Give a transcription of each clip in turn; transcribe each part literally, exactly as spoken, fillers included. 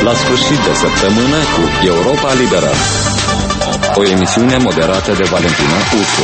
la sfârșit de săptămână cu Europa Liberă. O emisiune moderată de Valentina Ursu.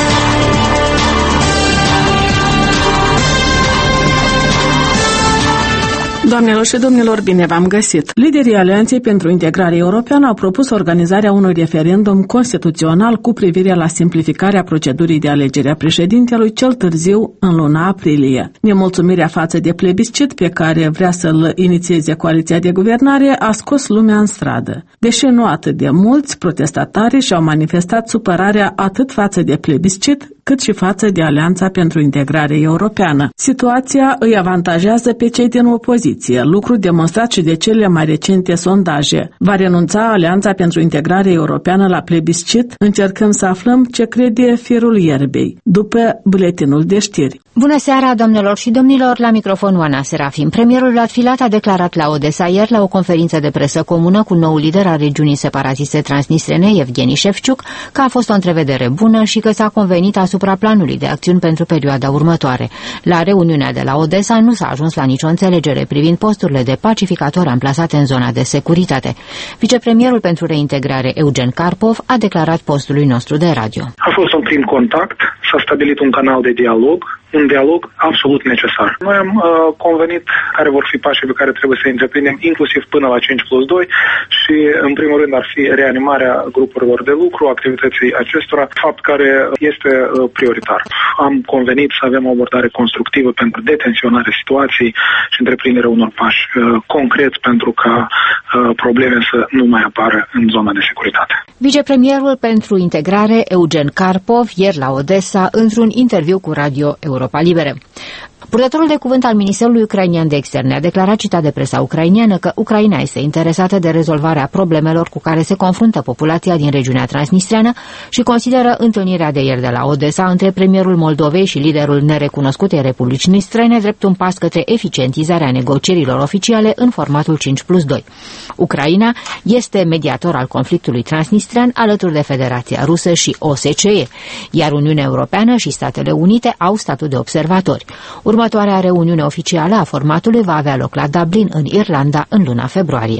Doamnelor și domnilor, bine v-am găsit! Liderii Alianței pentru Integrare Europeană au propus organizarea unui referendum constituțional cu privire la simplificarea procedurii de alegere a președintelui cel târziu în luna aprilie. Nemulțumirea față de plebiscit pe care vrea să-l inițieze coaliția de guvernare a scos lumea în stradă. Deși nu atât de mulți, protestatarii și-au manifestat supărarea atât față de plebiscit, cât și față de Alianța pentru Integrare Europeană. Situația îi avantajează pe cei din opoziție, lucru demonstrat și de cele mai recente sondaje. Va renunța Alianța pentru Integrare Europeană la plebiscit? Încercăm să aflăm ce crede firul ierbei, după buletinul de știri. Bună seara, domnilor și domnilor, la microfon Oana Serafim. Premierul Latfilat a declarat la Odessa ieri, la o conferință de presă comună cu noul lider al regiunii separatiste transnistrene, Evgeni Șefciuc, că a fost o întrevedere bună și că s-a convenit asupra planului de acțiuni pentru perioada următoare. La reuniunea de la Odessa nu s-a ajuns la nicio înțelegere privind posturile de pacificatori amplasate în zona de securitate. Vicepremierul pentru reintegrare, Eugen Karpov, a declarat postului nostru de radio. A fost un prim contact, s-a stabilit un canal de dialog, un dialog absolut necesar. Noi am uh, convenit care vor fi pașii pe care trebuie să întreprindem, inclusiv până la cinci plus doi și, în primul rând, ar fi reanimarea grupurilor de lucru, activității acestora, fapt care este uh, prioritar. Am convenit să avem o abordare constructivă pentru detenționarea situației și întreprinderea unor pași uh, concreți pentru ca uh, probleme să nu mai apară în zona de securitate. Vicepremierul pentru integrare, Eugen Karpov, ieri la Odessa, într-un interviu cu Radio Europa Liberă. Purtătorul de cuvânt al Ministerului Ucrainian de Externe a declarat, citat de presa ucrainiană, că Ucraina este interesată de rezolvarea problemelor cu care se confruntă populația din regiunea transnistreană și consideră întâlnirea de ieri de la Odessa între premierul Moldovei și liderul nerecunoscutei Republici Nistrene drept un pas către eficientizarea negocierilor oficiale în formatul cinci plus doi. Ucraina este mediator al conflictului transnistrean alături de Federația Rusă și O S C E, iar Uniunea Europeană și Statele Unite au statut de observatori. Următoarea reuniune oficială a formatului va avea loc la Dublin, în Irlanda, în luna februarie.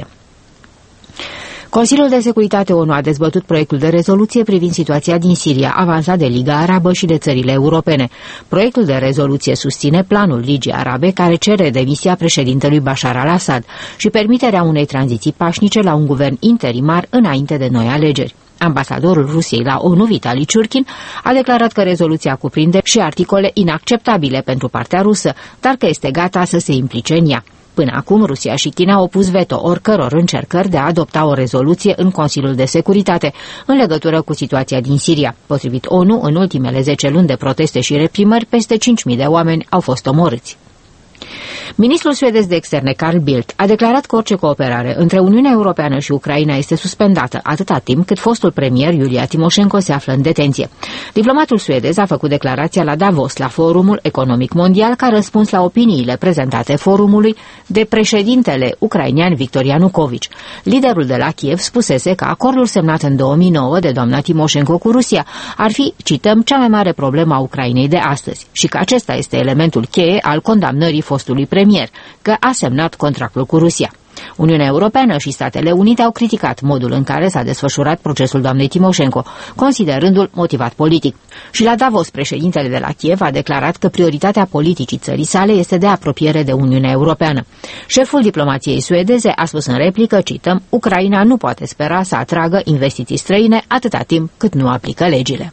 Consiliul de Securitate ONU a dezbătut proiectul de rezoluție privind situația din Siria, avansat de Liga Arabă și de țările europene. Proiectul de rezoluție susține planul Ligii Arabe care cere demisia președintelui Bashar al-Assad și permiterea unei tranziții pașnice la un guvern interimar înainte de noi alegeri. Ambasadorul Rusiei la ONU, Vitali Ciurkin, a declarat că rezoluția cuprinde și articole inacceptabile pentru partea rusă, dar că este gata să se implice în ea. Până acum, Rusia și China au pus veto oricăror încercări de a adopta o rezoluție în Consiliul de Securitate în legătură cu situația din Siria. Potrivit ONU, în ultimele zece luni de proteste și reprimări, peste cinci mii de oameni au fost omorâți. Ministrul suedez de externe, Carl Bildt, a declarat că orice cooperare între Uniunea Europeană și Ucraina este suspendată atâta timp cât fostul premier Iulia Timoșenko se află în detenție. Diplomatul suedez a făcut declarația la Davos, la Forumul Economic Mondial, ca răspuns la opiniile prezentate forumului de președintele ucrainean Victor Ianukovici. Liderul de la Kiev spusese că acordul semnat în două mii nouă de doamna Timoșenko cu Rusia ar fi, cităm, cea mai mare problemă a Ucrainei de astăzi și că acesta este elementul cheie al condamnării fostului premier, că a semnat contractul cu Rusia. Uniunea Europeană și Statele Unite au criticat modul în care s-a desfășurat procesul doamnei Timoșenko, considerându-l motivat politic. Și la Davos, președintele de la Kiev a declarat că prioritatea politicii țării sale este de apropiere de Uniunea Europeană. Șeful diplomației suedeze a spus în replică, cităm, Ucraina nu poate spera să atragă investiții străine atâta timp cât nu aplică legile.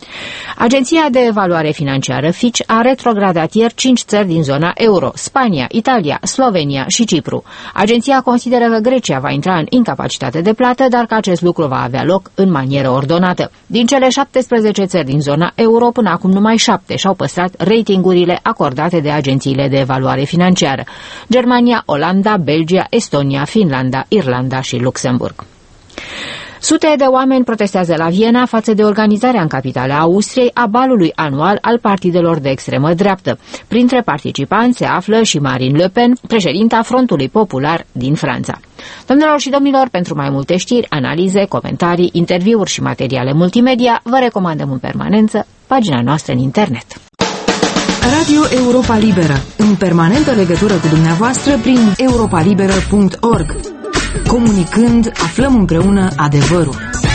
Agenția de evaluare financiară Fitch a retrogradat ieri cinci țări din zona euro, Spania, Italia, Slovenia și Cipru. Agenția consideră că Grecia va intra în incapacitate de plată, dar că acest lucru va avea loc în manieră ordonată. Din cele șaptesprezece țări din zona euro, până acum numai șapte și-au păstrat ratingurile acordate de agențiile de evaluare financiară: Germania, Olanda, Belgia, Estonia, Finlanda, Irlanda și Luxemburg. Sute de oameni protestează la Viena față de organizarea în capitala Austriei a balului anual al partidelor de extremă dreaptă. Printre participanți se află și Marine Le Pen, președinta Frontului Popular din Franța. Domnilor și domnilor, pentru mai multe știri, analize, comentarii, interviuri și materiale multimedia, vă recomandăm în permanență pagina noastră în internet. Radio Europa Liberă, în permanentă legătură cu dumneavoastră prin europa liberă punct org. Comunicând, aflăm împreună adevărul.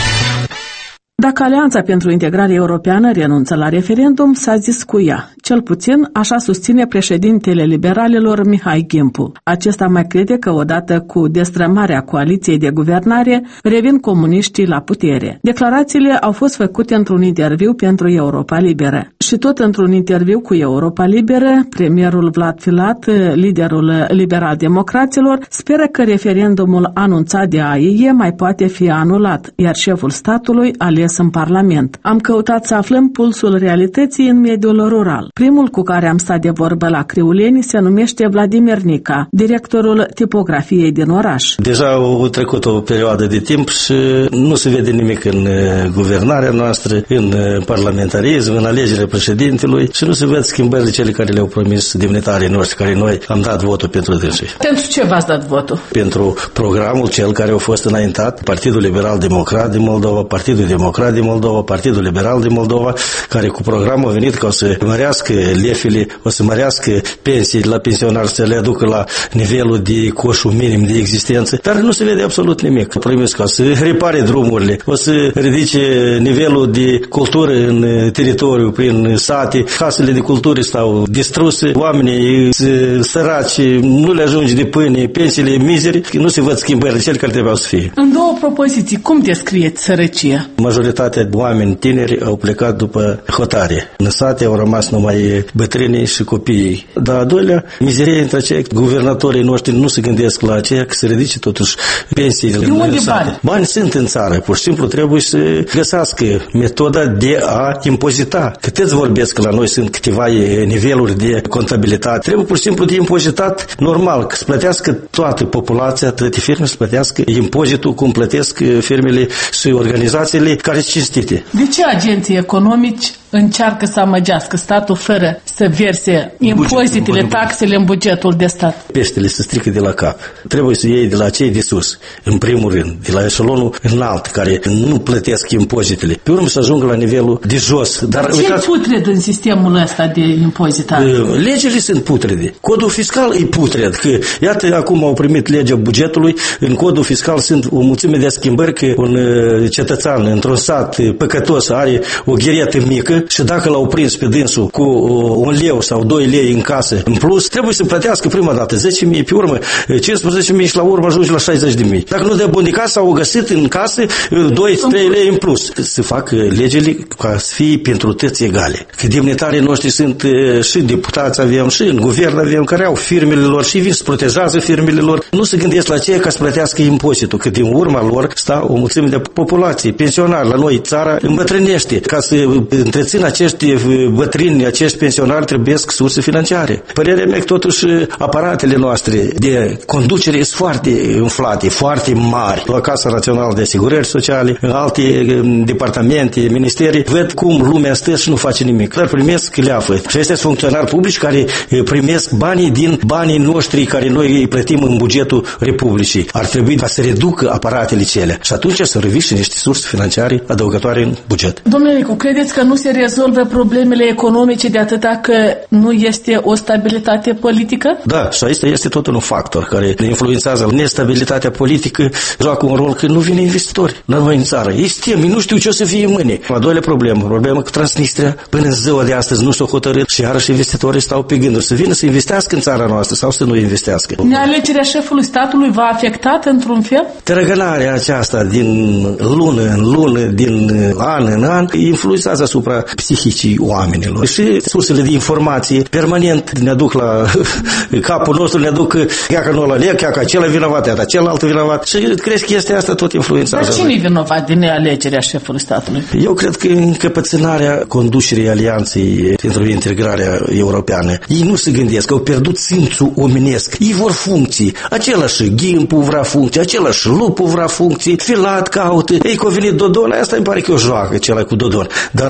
Dacă Alianța pentru Integrare Europeană renunță la referendum, s-a zis cu ea. Cel puțin așa susține președintele liberalilor Mihai Gimpu. Acesta mai crede că odată cu destrămarea coaliției de guvernare revin comuniștii la putere. Declarațiile au fost făcute într-un interviu pentru Europa Liberă. Și tot într-un interviu cu Europa Liberă, premierul Vlad Filat, liderul liberal-democraților, speră că referendumul anunțat de A I E mai poate fi anulat, iar șeful statului ales în Parlament. Am căutat să aflăm pulsul realității în mediul rural. Primul cu care am stat de vorbă la Criuleni se numește Vladimir Nica, directorul tipografiei din oraș. Deja au trecut o perioadă de timp și nu se vede nimic în guvernarea noastră, în parlamentarism, în alegerea președintelui și nu se ved schimbările cele care le-au promis demnitarii noștri, care noi am dat votul pentru dânsii. Pentru ce v-ați dat votul? Pentru programul cel care a fost înaintat, Partidul Liberal Democrat din Moldova, Partidul Democrat din Moldova, Partidul Liberal din Moldova, care cu programul a venit ca o să mărească lefile, o să mărească pensii la pensionari, să le aducă la nivelul de coșul minim de existență, dar nu se vede absolut nimic. A promis ca să repare drumurile, o să ridice nivelul de cultură în teritoriu, prin sate, casele de cultură stau distruse, oamenii săraci, nu le ajunge de pâine, pensiile mizeri, nu se văd schimbările cele care trebuiau să fie. În două propoziții, cum descrieți sărăcia? Majoritatea de oameni tineri au plecat după hotare. În sate au rămas numai bătrânii și copiii. Dar a doilea, mizeria între aceia, guvernatorii noștri nu se gândesc la aceea că se ridice totuși pensiile. De unde bani? Bani sunt în țară, pur și simplu trebuie să găsească metoda de a impozita. Câteți vorbesc că la noi sunt câteva niveluri de contabilitate. Trebuie pur și simplu de impozitat normal, că să plătească toată populația, toate firmele să plătească impozitul cum plătesc firmele și organizațiile care sunt cinstite. De ce agenții economici încearcă să amăgească statul fără să verse impozitele, taxele în bugetul de stat? Peștele se strică de la cap. Trebuie să iei de la cei de sus, în primul rând, de la eșalonul înalt, care nu plătesc impozitele. Pe urmă să ajungă la nivelul de jos. Dar ce e putred în sistemul ăsta de impozitare? Legile sunt putrede. Codul fiscal e putred. Că, iată, acum au primit legea bugetului, în codul fiscal sunt o mulțime de schimbări, că un cetățean într-un sat păcătos are o gheriată mică și dacă l-au prins pe dânsul cu un leu sau doi lei în casă în plus, trebuie să plătească prima dată zece mii, pe urmă cincisprezece mii și la urmă ajunge la șaizeci de mii. Dacă nu de bunicat sau au găsit în casă doi trei lei în plus. Să fac legile ca să fie pentru toți egale. Că demnitarii noștri sunt și deputați avem, și în guvern avem, care au firmele lor și vin să protejează firmele lor. Nu se gândesc la aceea ca să plătească impozitul, că din urma lor sta o mulțime de populație, pensionari. La noi țara îmbătrânește. Ca să întrețin acești bătrâni, acești pensionari trebuie surse financiare. Părerea mea că totuși aparatele noastre de conducere sunt foarte inflate, foarte mari. La Casa Națională de Asigurări Sociale, în alte departamente, ministerii, văd cum lumea stă și nu face nimic. Dar primesc leafă. Și ăștia sunt funcționari publici care primesc banii din banii noștri care noi îi plătim în bugetul Republicii. Ar trebui ca să reducă aparatele cele și atunci să reviște niște surse financiare adăugătoare în buget. Domnule Nicu, credeți că nu se rezolvă problemele economice de atâta că nu este o stabilitate politică? Da, și aici este tot un factor care influențează nestabilitatea politică, joacă un rol că nu vine investitori la noi în țară. Ei stem, ei nu știu ce o să fie mâine. A doilea problemă, problema cu Transnistria, până în ziua de astăzi nu s-o hotărât și iarăși investitorii stau pe gânduri să vină să investească în țara noastră sau să nu investească. Nealegerea șefului statului va afecta într-un fel? Tărăgânarea aceasta din lună în lună, din an în an, influențează asupra psihicii oamenilor. Și sursele de informație permanent ne aduc la capul nostru, ne aduc ia că nu la lec, ia că acela vinovat, ia celălalt vinovat. Și cred că este asta tot influențează. Dar cine e vinovat din nealegerea șefului statului? Eu cred că încăpățânarea conducerii Alianței pentru integrarea europeană. Ei nu se gândesc că au pierdut simțul omenesc. Ei vor funcții. Același Gimpu vrea funcții, același Lupu vrea funcții, Filat caută. Ei că a venit Dodon, asta îmi pare că o joacă, cela cu Dodon. Dar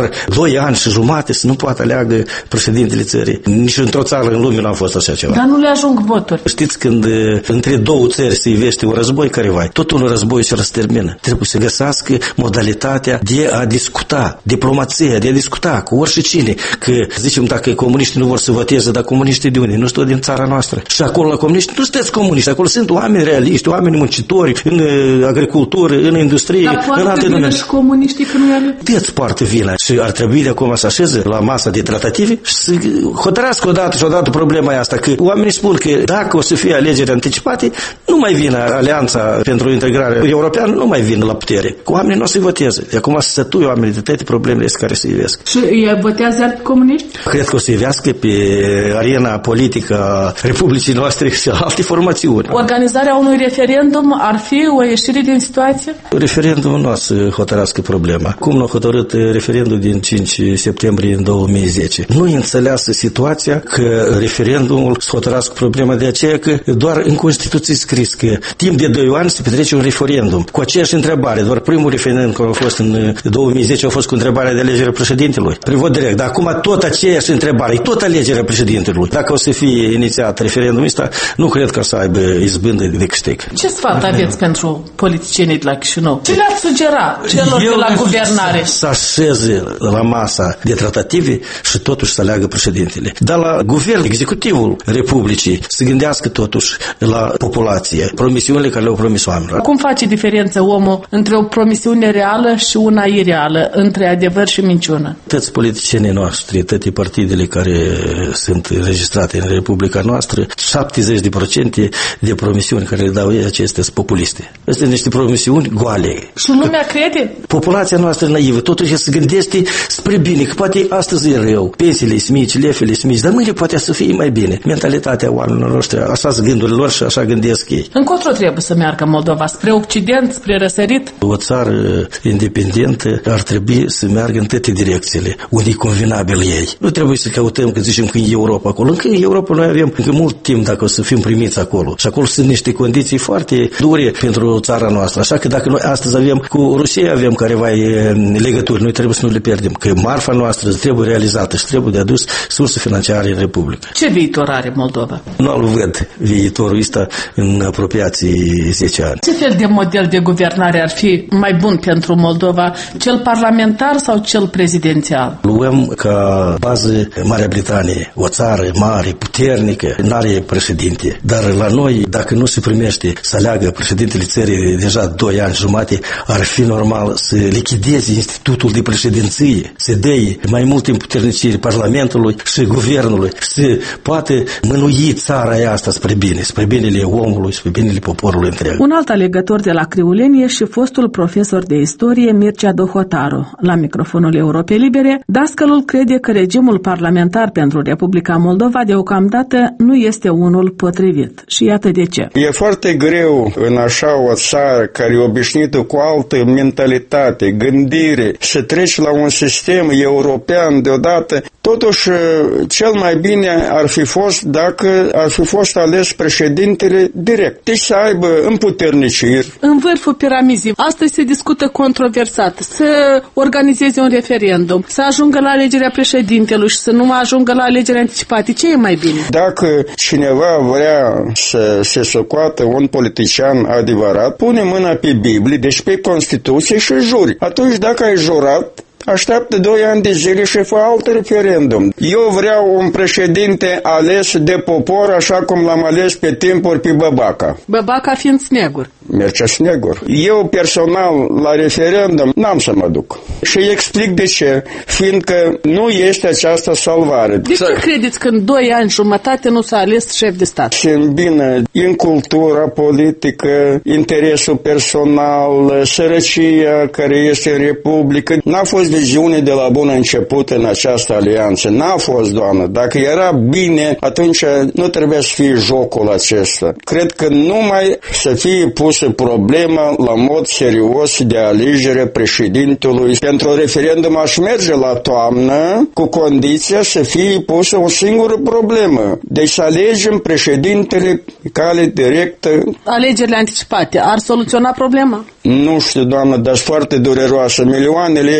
doi ani și jumate să nu poată aleagă președintele țării. Nici într-o țară în lume nu a fost așa ceva. Dar nu le ajung voturi. Știți, când între două țări se ivește un război, care vai, tot un război se răstermină. Trebuie să găsească modalitatea de a discuta, diplomația, de a discuta cu oricine. Că, zicem, dacă comuniștii nu vor să voteze, dar comuniștii de unde? Nu știu din țara noastră. Și acolo la comuniști nu sunteți comuniști, acolo sunt oameni realiști, oameni muncitori, în agricultură, în industrie, în alte domenii. Și comuniștii că nu e Deci poartă vina și ar trebui de acum să așeze la masa de tratative și să hotărască odată și odată problema asta, că oamenii spun că dacă o să fie alegeri anticipate, nu mai vine Alianța pentru integrare europeană, nu mai vine la putere. Cu oamenii nu o să-i voteze. De acum să sătui oamenii de toate problemele care se ivesc. Și ei votează alți comuniști? Cred că o să ivească pe arena politică a Republicii noastre și alte formațiuni. Organizarea unui referendum ar fi o ieșire din situație? Referendumul nu o să hotărască problema. Cum l-a hotărât referendumul din cinci septembrie în două mii zece. Nu e înțeleasă situația că referendumul să hotărască problema, de aceea că doar în Constituție scris că timp de doi ani se petrece un referendum cu aceeași întrebare. Doar primul referendum care a fost în două mii zece a fost cu întrebarea de alegere președintelui. Privot direct. Dar acum tot aceeași întrebare, tot alegerea președintelui. Dacă o să fie inițiat referendumul ăsta, nu cred că o să aibă izbândă de câștig. Ce sfat aveți pentru politicienii de la Chișinău? Ce le-ați sugera celor Eu de la guvernare? Să așeze la masa de tratative și totuși să aleagă președintele. Dar la guvern, executivul Republicii, să gândească totuși la populație, promisiunile care le-au promis oamenilor. Cum face diferență omul între o promisiune reală și una ireală, între adevăr și minciună? Toți politicienii noștri, toate partidele care sunt registrate în Republica noastră, șaptezeci la sută de promisiuni care le dau ei, acestea sunt populiste. Astea sunt niște promisiuni goale. Și lumea crede? Populația noastră naivă, totuși se gândește spre bine, că poate astăzi e rău, pensiile sunt mici, lefele sunt mici, dar mâine poate să fie mai bine. Mentalitatea oamenilor noștri, așa sunt gândurile lor și așa gândesc ei. Încotro trebuie să meargă Moldova? Spre Occident, spre răsărit? O țară independentă ar trebui să meargă în toate direcțiile, unde e convenabil ei. Nu trebuie să căutăm, că zicem că în Europa acolo. Încă în Europa noi avem încă mult timp dacă o să fim primiți acolo. Și acolo sunt niște condiții foarte dure pentru țara noastră. Așa că dacă noi astăzi avem cu Rusia, avem careva legături, noi trebuie să nu le pierdem. Că marfa noastră trebuie realizată și trebuie de adus surse financiare în Republică. Ce viitor are Moldova? Nu-l văd viitorul ăsta în apropiații zece ani. Ce fel de model de guvernare ar fi mai bun pentru Moldova? Cel parlamentar sau cel prezidențial? Luăm ca bază Marea Britanie, o țară mare, puternică, n-are președinte. Dar la noi, dacă nu se primește să aleagă președintele țării deja doi ani jumate, ar fi normal să lichideze institutul de președinție, să dea mai mult împuternicire Parlamentului și Guvernului, să poate mânui țara asta spre bine, spre binele omului, spre binele poporului întreg. Un alt alegător de la Criulenie și fostul profesor de istorie Mircea Dohotaru. La microfonul Europei Libere, dascălul crede că regimul parlamentar pentru Republica Moldova deocamdată nu este unul potrivit. Și iată de ce. E foarte greu în așa o țară care e obișnuită cu altă mentalitate, gândire, să treci la un sistem european deodată. Totuși, cel mai bine ar fi fost dacă ar fi fost ales președintele direct. Deci să aibă împuterniciri. În vârful piramizii, astăzi se discută controversat, să organizeze un referendum, să ajungă la alegerea președintelui și să nu mai ajungă la alegerea anticipate. Ce e mai bine? Dacă cineva vrea să se socoată un politician adevărat, pune mâna pe Biblie, deci pe Constituție și juri. Atunci, dacă ai jurat, așteaptă doi ani de zile și fă alt referendum. Eu vreau un președinte ales de popor, așa cum l-am ales pe timpuri pe Băbaca. Băbaca fiind Snegur. Mircea Snegur. Eu personal la referendum n-am să mă duc. Și explic de ce. Fiindcă nu este această salvare. De ce credeți că în doi ani jumătate nu s-a ales șef de stat? Se îmbină în cultura politică, interesul personal, sărăcia care este în Republică. N-a fost viziune de la bun început în această alianță. N-a fost, doamnă. Dacă era bine, atunci nu trebuia să fie jocul acesta. Cred că numai să fie pusă problema la mod serios de alegere președintelui. Pentru referendum aș merge la toamnă cu condiția să fie pusă o singură problemă. Deci să alegem președintele pe cale directă. Alegerile anticipate ar soluționa problema? Nu știu, doamnă, dar foarte dureroasă. Milioanele este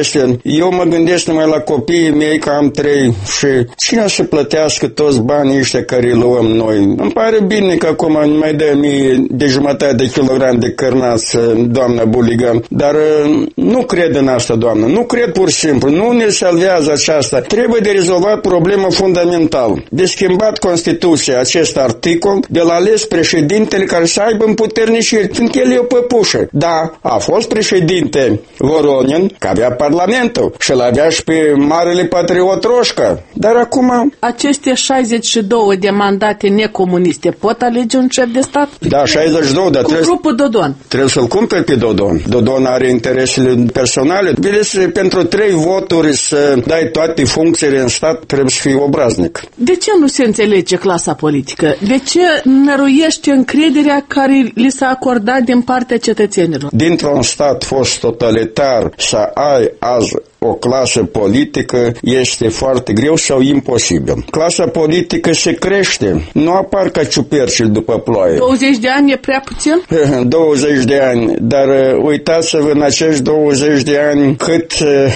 Eu mă gândesc numai la copiii mei, că am trei, și cine o să plătească toți banii ăștia care îi luăm noi? Îmi pare bine că acum nu mai dă mie de jumătate de kilogram de cărnați, doamna Buligan, dar nu cred în asta, doamnă. Nu cred pur și simplu. Nu ne salvează aceasta. Trebuie de rezolvat problema fundamentală. De schimbat Constituția, acest articol, de la ales președintele care să aibă împuterniciri, fiindcă el e o păpușă. Da, a fost președinte Voronin, că avea parlamentul și l-avea și pe marele patriot Roșca. Dar acum... Aceste șaizeci și două de mandate necomuniste pot alege un șef de stat? Da, șaizeci și doi, dar cu trebuie... grupul Dodon. Trebuie să-l cumperi pe Dodon. Dodon are interesele personale. Vedeți, pentru trei voturi să dai toate funcțiile în stat, trebuie să fii obraznic. De ce nu se înțelege clasa politică? De ce năruiește încrederea care li s-a acordat din partea cetățenilor? Dintr-un stat fost totalitar să ai azi o clasă politică este foarte greu sau imposibil. Clasa politică se crește, nu apar ca ciupercile după ploaie. douăzeci de ani e prea puțin? douăzeci de ani, dar uitați-vă în acești douăzeci de ani cât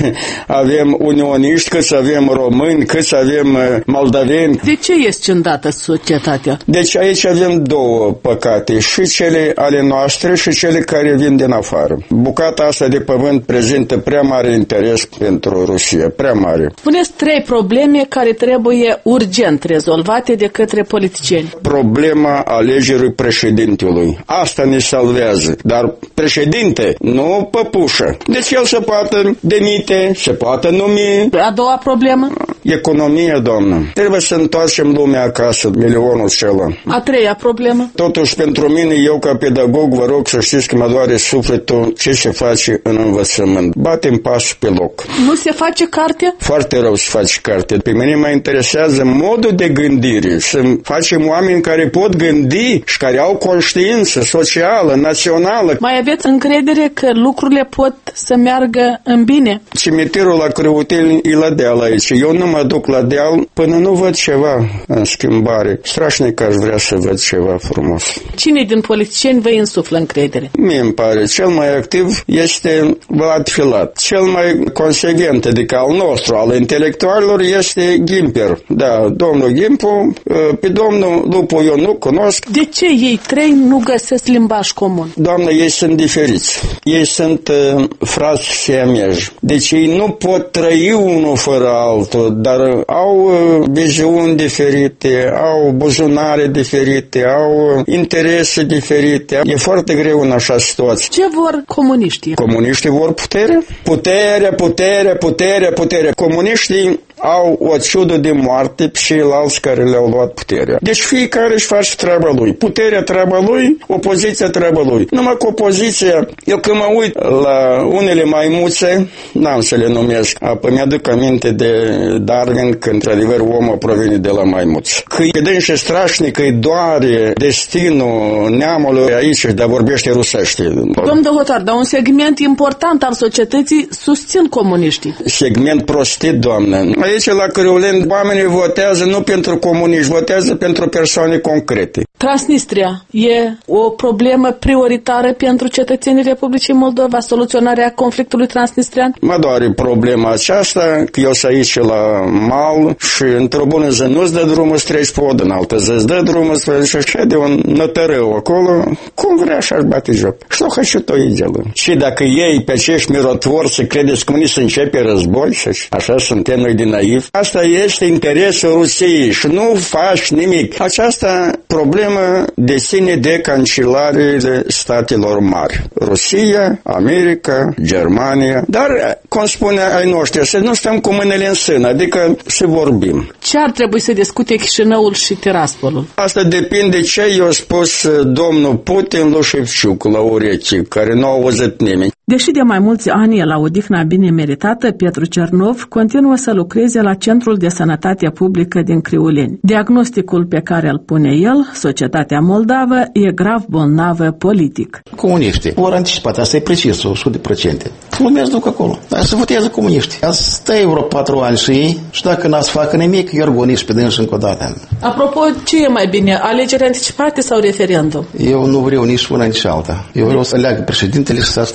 avem unioniști, cât avem români, cât avem moldaveni. De ce e scindată societatea? Deci aici avem două păcate, și cele ale noastre și cele care vin din afară. Bucata asta de pământ prezintă prea mare interes pentru Rusia, prea mare. Spuneți trei probleme care trebuie urgent rezolvate de către politicieni. Problema alegerii președintelui. Asta ne salvează. Dar președinte, nu păpușă. Deci el se poate demite, se poate numi. A doua problemă? Economia, doamnă. Trebuie să întoarcem lumea acasă, milionul acela. A treia problemă? Totuși, pentru mine, eu ca pedagog, vă rog să știți că mă doare sufletul ce se face în învățământ. Batem pasul pe loc. Nu se face carte? Foarte rău să faci carte. Pe mine mă interesează modul de gândire. Să facem oameni care pot gândi și care au conștiință socială, națională. Mai aveți încredere că lucrurile pot să meargă în bine? Cimitirul la Crăuteni e la deal aici. Eu nu mă duc la deal până nu văd ceva în schimbare. Strașnic aș vrea să văd ceva frumos. Cine din politicieni vă insuflă încredere? Mie îmi pare. Cel mai activ este Vlad Filat. Cel mai consecvent, adică al nostru, al intelectualilor, este Ghimper. Da, domnul Ghimpu, pe domnul Lupu eu nu cunosc. De ce ei trei nu găsesc limbaj comun? Doamnă, ei sunt diferiți. Ei sunt uh, frați siameji. Deci ei nu pot trăi unul fără altul, dar au uh, viziuni diferite, au buzunare diferite, au interese diferite. E foarte greu în așa situație. Ce vor comuniștii? Comuniștii vor putere? Putere, putere, putere, putere. Comuniștii au o ciudă de moarte pe ceilalți care le-au luat puterea. Deci fiecare își face treaba lui. Puterea treaba lui, opoziția treaba lui. Numai că opoziția, eu când mă uit la unele maimuțe, n-am să le numesc, apoi mi-aduc aminte de Darwin, că într-adevăr omul provine de la maimuț. Că e dânșe strașnic, că îi doare destinul neamului aici, dar vorbește rusește. Domnul Dohotar, dar un segment important al societății susțin comuniștii. Segment prostit, doamnă. Aici, la Crăuleni, oamenii votează nu pentru comuniști, votează pentru persoane concrete. Transnistria e o problemă prioritară pentru cetățenii Republicii Moldova, soluționarea conflictului transnistrian? Mă doare problema aceasta, că eu sunt aici la mal și într-o bună zi nu-ți dă drumul să treci pe od, în altă zi îți dă drumul să treci și așa de un nătărău acolo, cum vrea așa-și bate joc. Și nu хочу то и делаю. Și dacă ei pe acești mirotvori să credeți că unii să începe război și așa suntem noi din naiv, asta este interesul Rusiei și nu faci nimic. Aceasta problemă de sine de cancelarele statelor mari. Rusia, America, Germania, dar, cum spune ai noștri, să nu stăm cu mâinile în sân, adică să vorbim. Ce ar trebui să discute Chișinăul și Tiraspolul? Asta depinde ce i-a spus domnul Putin lui Șevciuc la urechi, care nu au auzit nimeni. Deși de mai mulți ani la odihna bine meritată, Pietru Cernov continuă să lucreze la Centrul de Sănătate Publică din Criuleni. Diagnosticul pe care îl pune el, societatea moldavă, e grav bolnavă politic. Comuniștii vor anticipat, asta e precis, o sută la sută. Lumea se duc acolo. Dar se votează comuniști. Azi stai vreo patru ani și ei și dacă n-ați facă nimic, eu organiz pe dânsi încă o dată. Apropo, ce e mai bine, alegeri anticipate sau referendum? Eu nu vreau nici una, nici alta. Eu vreau să aleagă președintele și să stai presat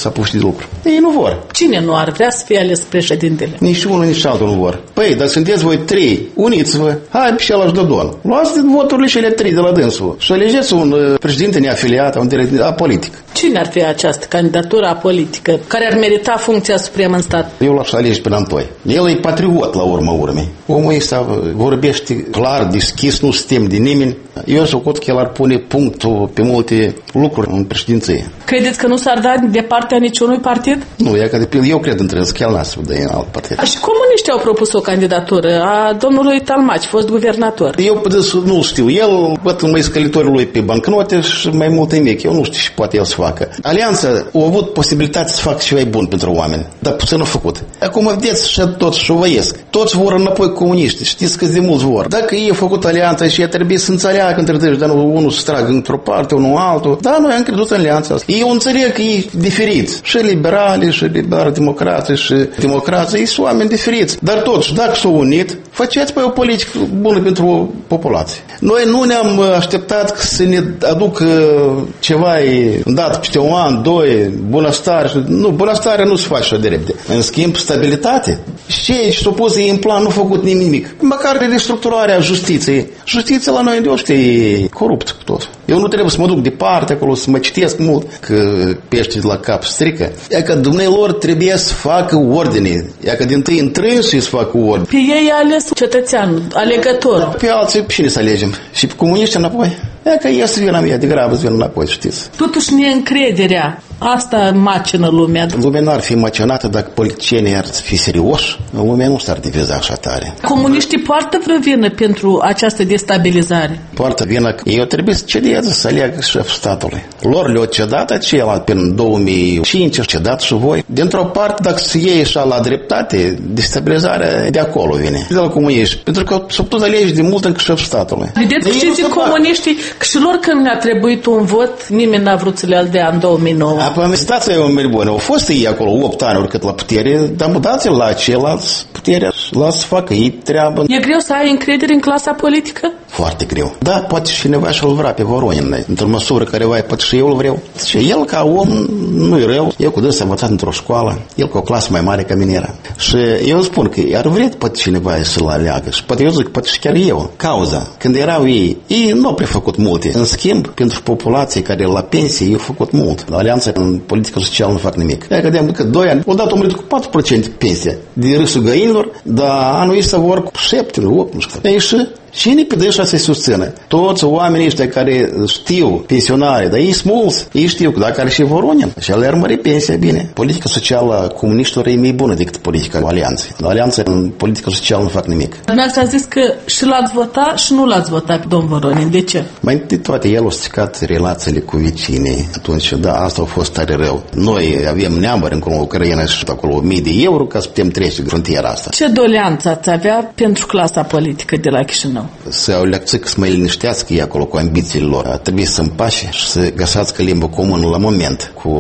s-a pus de lucru. Ei nu vor. Cine nu ar vrea să fie ales președintele? Nici unul, nici altul nu vor. Păi, dar sunteți voi trei, uniți-vă, hai pe celălalt Dodon. Luați voturile și ele trei de la dânsul și alegeți un uh, președinte neafiliat, un direct apolitic. Cine ar fi această candidatură apolitică care ar merita funcția supremă în stat? Eu l-aș alege pe Nantoi. El e patriot la urma urmei. Omul ăsta vorbește clar, deschis, nu se tem de nimeni. Eu socot că el ar pune punctul pe multe lucruri în președinție. Credeți că nu s-ar da de partea niciunui partid? Nu, e ca de pildă, eu cred între că el n-a să dă în alt partid. Și comuniștii au propus o candidatură a domnului Talmaci, fost guvernator. Eu nu știu, el văd mai scălitorul lui pe bancnote și mai multe mici. Eu nu știu și poate el să facă. Alianța a avut posibilitatea să facă ceva bun pentru oameni, dar puțin a făcut. Acum vedeți și toți șovăiesc. Toți vor înapoi comuniști. Știți câți de mulți vor. Dacă ei au făcut alianța și ea trebuie să înțeleagă între deci, dar unul se trag într-o parte, unul altul. Da, noi am crezut în alianța asta. Eu înțeleg că e diferit. Și liberali, și liberal-democrații, și democrații, sunt oameni diferiți. Dar totuși, dacă s-au unit, faceți pe o politică bună pentru populație. Noi nu ne-am așteptat să ne aducă ceva dat peste un an, doi, bunăstare. Nu, bunăstarea nu se face de repede. În schimb, stabilitate. Și cei ce s-au pus în plan nu au făcut nimic. Măcar de restructurarea justiției. Justiția la noi de oște e coruptă cu tot. Eu nu trebuie să mă duc departe acolo, să mă citesc mult, că pește de la cap strică. E că dumnealor trebuie să facă ordine. E că din tâi întrânși să facă ordine. Pe ei a ales cetățean, alegător. Pe alții pe cine să alegem? Și pe comuniști înapoi? E că ies vina mea, de grabă să vin înapoi, știți. Totuși neîncrederea, asta macină lumea. Lumea n-ar fi macinată dacă politicienii ar fi serioși. Lumea nu s-ar diviza așa tare. Comuniștii poartă vreo vină pentru această destabilizare? Poartă vină că eu trebuie să cedeze, să aleagă șeful statului. Lor le-au cedat aceea prin două mii cinci, cedat și voi. Dintr-o parte, dacă se iei așa la dreptate, destabilizarea de acolo vine. De la comuniști. Pentru că s-au putut alege de mult încă șeful statului. Vedeți că știți comuniștii că și lor când ne-a trebuit un vot, nimeni n-a vrut să le dea în două mii nouă. Apoi, situația e o mai bună. Au fost ei acolo opt ani oricât la putere, dar dați-l la ceilalți puterea, lasă să facă ei treabă. E greu să ai încredere în clasa politică? Foarte greu. Da, poate și cineva și-l vrea pe Voronin, într-o măsură care vai, poate și eu îl vreau. Și el ca om nu-i rău. Eu cu dânsa am învățat într-o școală, el cu o clasă mai mare ca mine era. Și eu spun că ar vrea poate cineva să-l aleagă. Și poate eu zic, poate și chiar eu. Cauza, când erau ei, ei nu au prefăcut multe. În schimb, pentru populație care la pensie, ei au făcut mult. La alianța în politică socială nu fac nimic. Ia că de-am că doi ani, odată au murit cu patru la sută pensie de râsul găinilor, dar anul ăsta vor cu șapte, opt, nu știu. Ei și cine pe dânsa să-i susțină? Toți oamenii ăștia care știu pensionare, dar ei sunt mulți, ei știu că dacă are și Voronin, și el ar mări pensia bine. Politica socială a comuniștilor e mai bună decât politica alianței. Alianța în politică socială nu fac nimic. Dumneavoastră a zis că și l-ați votat și nu l-ați votat pe domn Voronin. De ce? Mai întâi toate, el a stricat relațiile cu vecinii. Atunci, da, asta a fost tare rău. Noi avem neamări în Ucraina și acolo mii de euro ca să putem trece frontiera asta. Ce doleanță ați avea pentru clasa politică de la Chișinău? Să au lecții să mai liniștească ei acolo cu ambițiile lor. Trebuie să împace și să găsească limbă comună la moment cu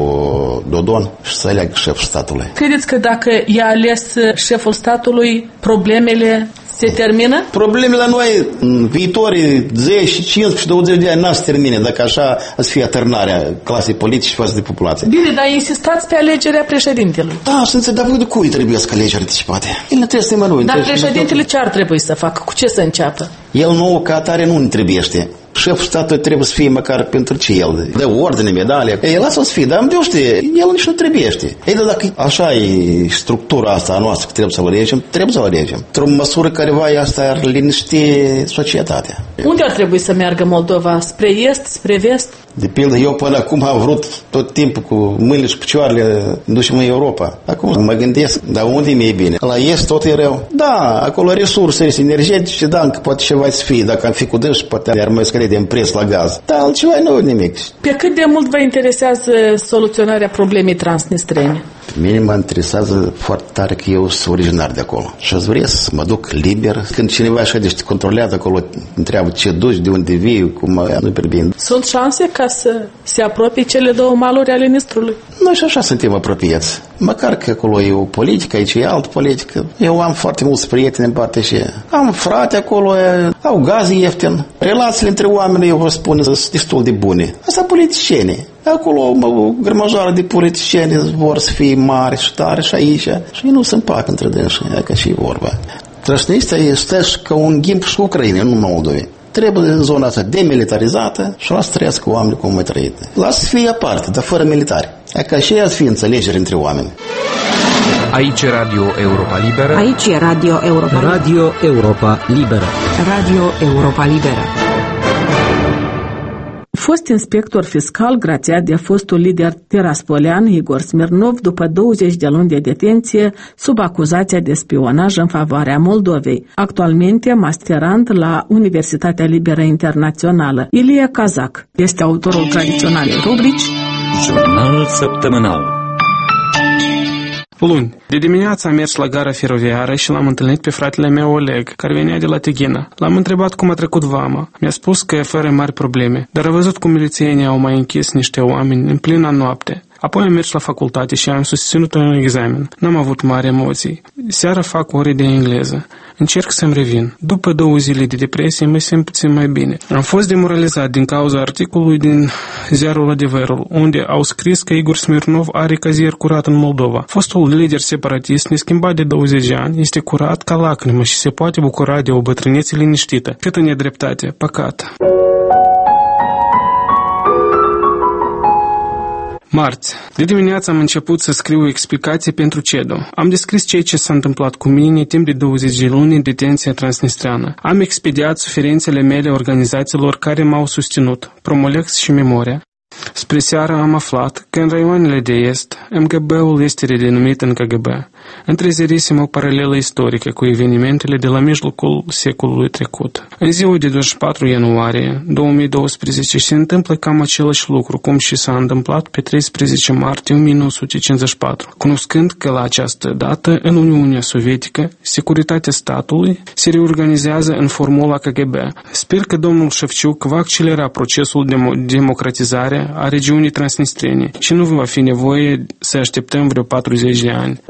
Dodon și să aleagă șeful statului. Credeți că dacă i-a ales șeful statului, problemele se termină? Problemele la noi în viitorii zece, cincisprezece, douăzeci de ani n-ar se termine dacă așa să fie atârnarea clasei politice față de populație. Bine, dar insistați pe alegerea președintelui. Da, să înțeleg, dar voi de cui trebuie să alegeri anticipate? El nu trebuie să nimănui. Dar președintele ce ar trebui să facă? Cu ce să înceapă? El nou ca atare nu ne trebuiește. Șeful statului trebuie să fie măcar pentru ce el dă ordine, medalie. Ei, lasă-o să fie, dar îmi știe, el nici nu trebuiește. Ei, dar dacă așa e structura asta a noastră, că trebuie să-l alegem, trebuie să-l alegem. Într-o măsură care va asta ar liniști societatea. Unde ar trebui să meargă Moldova? Spre est, spre vest? De pildă, eu până acum am vrut tot timpul cu mâinile și picioarele ducem în Europa. Acum mă gândesc, dar unde e mai bine? La est tot e rău. Da, acolo resurse energetice, da, încă poate ceva să fie. Dacă am fi cu dânsi, poate ar mai scădea în preț la gaz. Dar altceva nu nimic. Pe cât de mult vă interesează soluționarea problemei transnistrene? Pe mine mă interesează foarte tare că eu sunt originar de acolo. Și aș vrea să mă duc liber. Când cineva așa de te controlează acolo, întreabă ce duci, de unde vii, cum nu prea bine. Sunt șanse ca să se apropie cele două maluri ale Nistrului? Noi și așa suntem apropiați. Măcar că acolo e o politică, aici e altă politică. Eu am foarte mulți prieteni în partea și am frate acolo, au gaz ieftin. Relațiile între oameni, eu vă spun, sunt destul de bune. Asta politicieni. Acolo o grămăjoară de politicieni vor să fie mari și tare și aici și ei nu se împacă între dânsii, e ca și vorba. Transnistria este ca un ghimp și Ucraina, nu Moldovei. Trebuie zona asta demilitarizată și lasă să trăiască oamenii cum mai trăit. Lasă să fie aparte, dar fără militari. E ca și ea să fie înțelegere între oameni. Aici e Radio Europa Liberă. Aici e Radio Europa Liberă. Radio Europa Liberă. Radio Europa Liberă. Fost inspector fiscal grațiat de fostul lider teraspolean Igor Smirnov după douăzeci de luni de detenție sub acuzația de spionaj în favoarea Moldovei, actualmente masterand la Universitatea Liberă Internațională. Ilie Kazak este autorul tradiționalei rubrici Jurnal săptămânal. Luni. De dimineață am mers la gara feroviară și l-am întâlnit pe fratele meu Oleg, care venea de la Tighina. L-am întrebat cum a trecut vama. Mi-a spus că e fără mari probleme, dar a văzut cum milițienii au mai închis niște oameni în plină noapte. Apoi am mers la facultate și am susținut un examen. N-am avut mari emoții. Seara fac ore de engleză. Încerc să-mi revin. După două zile de depresie mă simt puțin mai bine. Am fost demoralizat din cauza articolului din ziarul Adevărul, unde au scris că Igor Smirnov are cazier curat în Moldova. Fostul lider separatist, neschimbat de douăzeci de ani, este curat ca lacrimă și se poate bucura de o bătrânețe liniștită. Câtă nedreptate, păcat. Marți. De dimineață am început să scriu explicații pentru C E D O. Am descris ceea ce s-a întâmplat cu mine timp de douăzeci de luni în detenția transnistreană. Am expediat suferințele mele organizațiilor care m-au susținut, Promolex și Memoria. Spre seară am aflat că în raioanele de est, M G B-ul este redenumit în K G B. Întrezărisem o paralelă istorică cu evenimentele de la mijlocul secolului trecut. În ziua de douăzeci și patru ianuarie două mii doisprezece se întâmplă cam același lucru, cum și s-a întâmplat pe treisprezece martie o mie nouă sute cincizeci și patru, cunoscând că la această dată, în Uniunea Sovietică, securitatea statului se reorganizează în formula K G B. Sper că domnul Șefciuc va accelera procesul de democratizare a regiunii transnistrene și nu va fi nevoie să așteptăm vreo patruzeci de ani.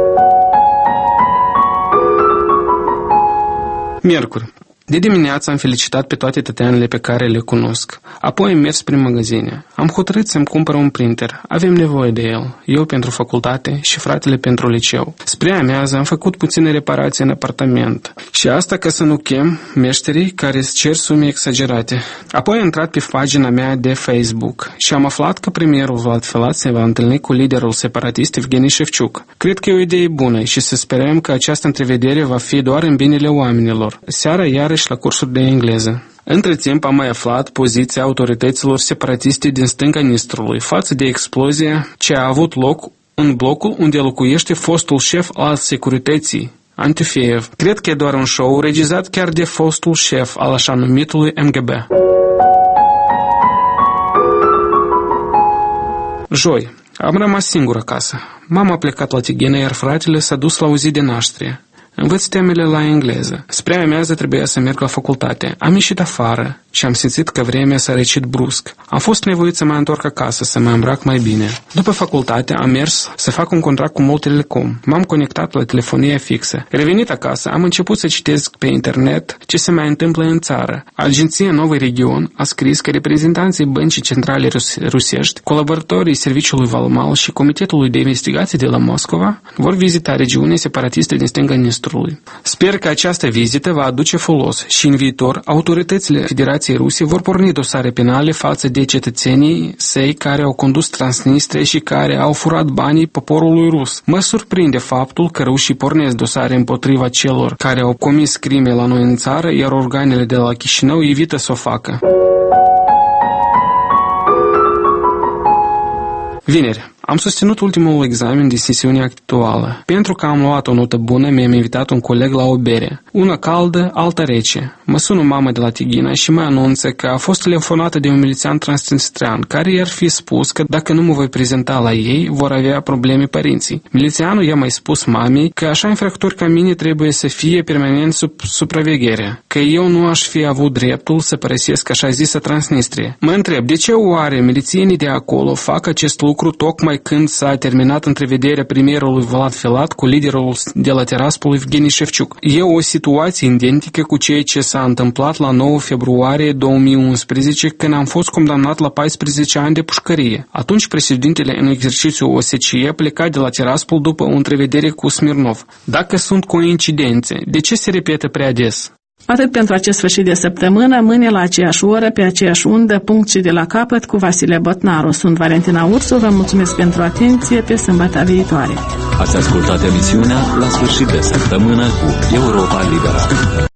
Miercuri. De dimineață am felicitat pe toate tăteanele pe care le cunosc. Apoi am mers prin magazine. Am hotărât să-mi cumpăr un printer. Avem nevoie de el. Eu pentru facultate și fratele pentru liceu. Spre amiază am făcut puține reparații în apartament. Și asta ca să nu chem meșterii care îți cer sume exagerate. Apoi am intrat pe pagina mea de Facebook și am aflat că premierul Vlad Filat se va întâlni cu liderul separatist Evgeni Șefciuc. Cred că e o idee bună și să sperăm că această întrevedere va fi doar în binele oamenilor. Seara iarăși la cursuri de engleză. Între timp am mai aflat poziția autorităților separatiste din stânga Nistrului față de explozia ce a avut loc în blocul unde locuiește fostul șef al securității, Antifeev. Cred că e doar un show regizat chiar de fostul șef al așa numitului M G B. Joi. Am rămas singur acasă. Mama a plecat la Tighina, iar fratele s-a dus la o zi de naștere. Învăț temele la engleză. Spre amiază trebuia să merg la facultate. Am ieșit afară și am simțit că vremea s-a răcit brusc. Am fost nevoit să mă întorc acasă, să mă îmbrac mai bine. După facultate am mers să fac un contract cu Moltelecom. M-am conectat la telefonia fixă. Revenit acasă, am început să citesc pe internet ce se mai întâmplă în țară. Agenția Novă Region a scris că reprezentanții Băncii Centrale Rusești, colaboratorii Serviciului Valmal și Comitetului de Investigații de la Moscova vor vizita regiunea separatistă din stânga Nistrului. Sper că această vizită va aduce folos și în viitor autoritățile Federației Ruse vor porni dosare penale față de cetățenii săi care au condus Transnistria și care au furat banii poporului rus. Mă surprinde faptul că rușii pornesc dosare împotriva celor care au comis crime la noi în țară, iar organele de la Chișinău evită să o facă. Vineri. Am susținut ultimul examen de sesiune actuală. Pentru că am luat o notă bună, mi-am invitat un coleg la o bere. Una caldă, alta rece. Mă sună mama de la Tighina și mă anunță că a fost telefonată de un milițian transnistrean, care i-ar fi spus că dacă nu mă voi prezenta la ei, vor avea probleme părinții. Milițianul i-a mai spus mamei că așa infractori ca mine trebuie să fie permanent sub supraveghere, că eu nu aș fi avut dreptul să părăsesc așa zisă Transnistrie. Mă întreb, de ce oare milițienii de acolo fac acest lucru tocmai tocmai când s-a terminat întrevederea premierului Vlad Filat cu liderul de la Tiraspol Evgeni Șefciuc. E o situație identică cu ceea ce s-a întâmplat la nouă februarie două mii unsprezece, când am fost condamnat la paisprezece ani de pușcărie. Atunci președintele în exercițiu O S C E pleca de la Tiraspol după o întrevedere cu Smirnov. Dacă sunt coincidențe, de ce se repetă prea des? Atât pentru acest sfârșit de săptămână, mâine la aceeași oră, pe aceeași undă, punct și de la capăt, cu Vasile Botnaru. Sunt Valentina Ursu, vă mulțumesc pentru atenție, pe sâmbătă viitoare. Ați ascultat emisiunea La sfârșit de săptămână cu Europa Liberă.